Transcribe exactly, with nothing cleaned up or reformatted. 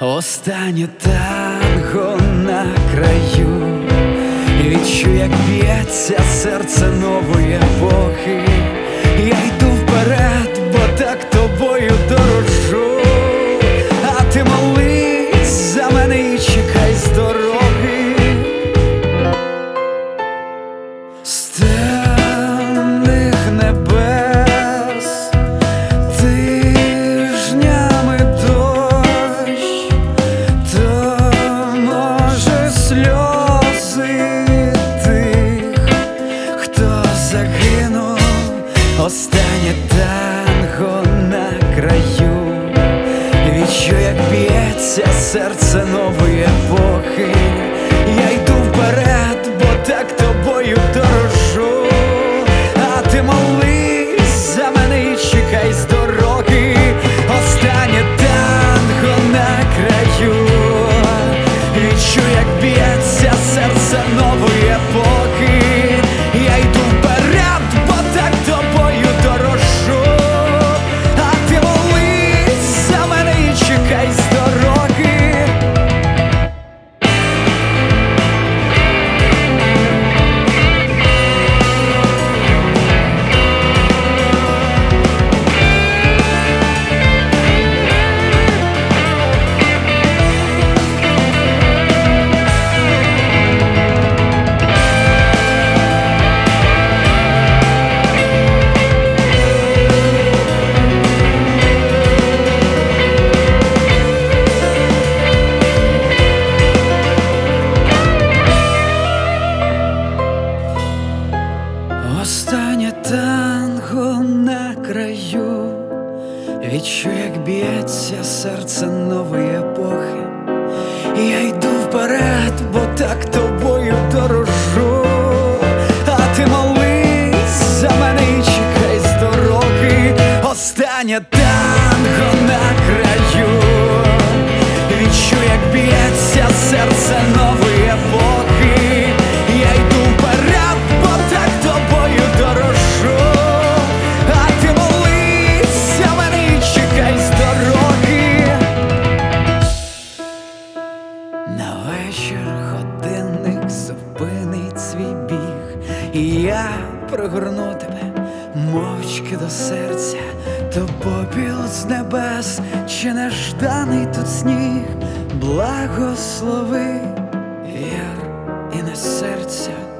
Останнє танго на краю, відчуй, як б'ється серце нової епохи. Я йду вперед, бо так тобою дорожу, а ти молись за мене і чекай з дороги. З темних небес тижнями дощ, то може сльози тих, хто загинув. Останнє танго на краю, відчуй, як б'ється серце нової епохи. Я йду вперед, бо так тобою дорожу, а ти молись за мене і чекай з дороги. Останнє танго на краю, відчуй, як б'ється серце нової епохи. Я йду вперед, бо так тобою дорожу, а ти молись за мене і чекай з дороги. Останнє танго на краю, відчуй, як б'ється серце нової епохи. Я йду вперед, бо так тобою дорожу, а ти молись за мене і чекай з дороги. Останнє танго на краю, відчуй, як б'ється серце нової епохи. Я йду вперед, бо так тобою дорожу, а ти молись за мене і чекай з дороги. На вечір годинник зупинить свій біг, і я пригорну тебе мовчки до серця. То попіл з небес, чи нежданий тут сніг. Благослови яр і не серця.